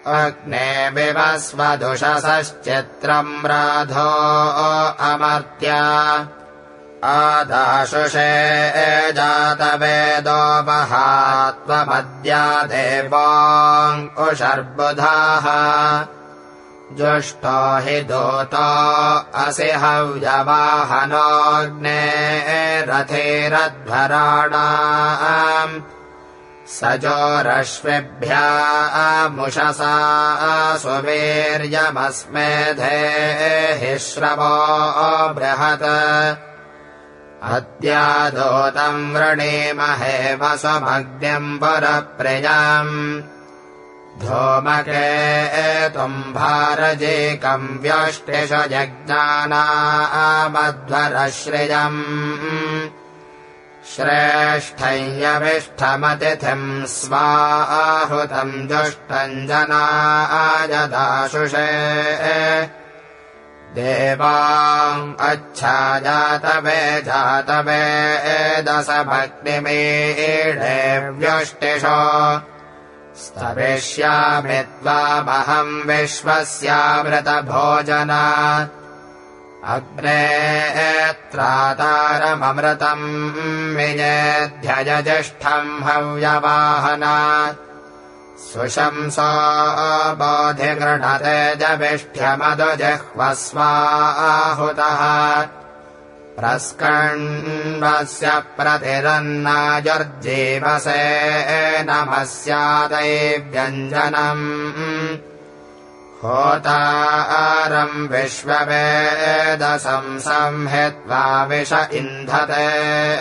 अग्ने विवस्वदुषसश्चित्रम् राधो अमर्त्य आदाशुषे जातवेदो महात्वमद्या देवाङ्कुशर्बुधाः जुष्टो हि दूतो असि हव्यवाहनोऽग्ने रथेरध्वराणाम् सजोरश्विभ्यामुषसा सुवीर्यमस्मेधेहि श्रवो बृहत् अद्यादूतम् वृणीमहे वसुमग्निम् पुरप्रियम् धूमकेतुम् भारजेकम् व्यष्टिष यज्ञानामध्वरश्रियम् श्रेष्ठय्यविष्ठमतिथिम् स्वाहुतम् जुष्टम् जनायदाशुषे देवाम् अच्छाजातवे जातवे दशभग्निमीडे व्यष्टिषो स्तविष्यामि त्वामहम् विश्वस्यामृतभोजना अग्ने त्रातारममृतम् विजेध्ययजिष्ठम् हव्यवाहना सुशंसो बोधिगृह्णते जविष्ठ्यमधुजिह्वस्वाहुतः प्रस्कण्वस्य प्रतिरन्नाजुर्जीवसे नमस्यादैव्यञ्जनम् होतारम् विश्ववेदसम् संहित्वा विष इन्धते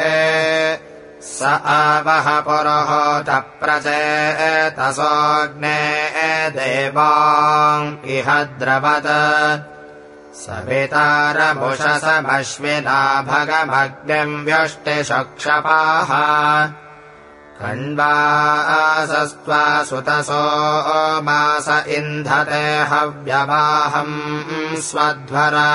स आवह पुरोहोत प्रचेतसोऽग्ने देवाम् इह द्रवत् सवितारमुषसमश्विना भगमग्निम् व्यष्टिषक्षपाः कण्वासस्त्वा सुतसो मास इन्धते हव्यवाहम् स्वध्वरा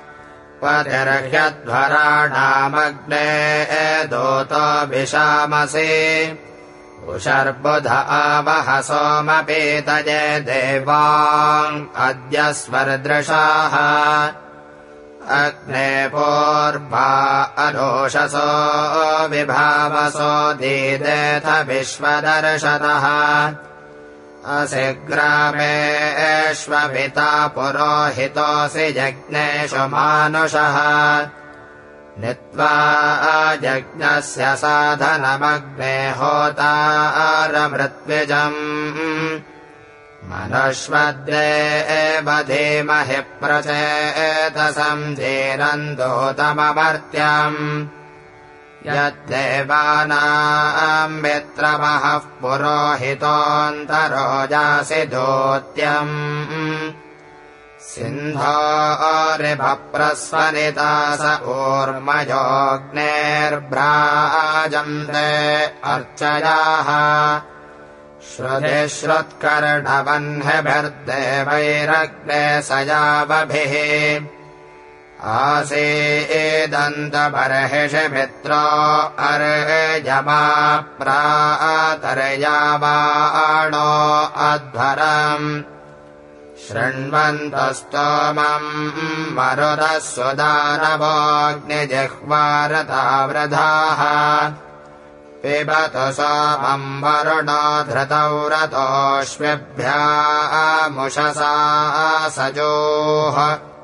पतिर्ह्यध्वराणामग्ने दूतो विशामसि उशर्बुध आवह सोमपीतये देवान् अद्य स्वर्दृशाः अग्ने पूर्वा अरोषसो विभावसो दीदेथ विश्वदर्शनः असि ग्रामेष्वभिता पुरोहितोऽसि यज्ञेषु मानुषः नीत्वा यज्ञस्य साधनमग्ने होतारमृत्विजम् मनुष्वद्रेव धीमहि प्रचेतसम् धीरन्दूतममर्त्यम् यद्देवानाम् मित्रमहः पुरोहितोऽन्तरोजासि दूत्यम् सिन्धोरिभप्रस्वनिता स ऊर्मयोऽग्नेर्भ्राजन्ते अर्चयाः श्रुतिश्रुत्कर्णवह्निभिर्देवैरग्ने सयावभिः आसीदन्तबर्हिषि मित्रो अर्यमा प्रातर्यावाणो अध्वरम् शृण्वन्तस्तोमम् मरुतः सुदानवोऽग्निजिह्वारतावृधाः पिबतु सोमम् वरुणो धृतौ रतोऽश्विभ्यामुषसा सजोः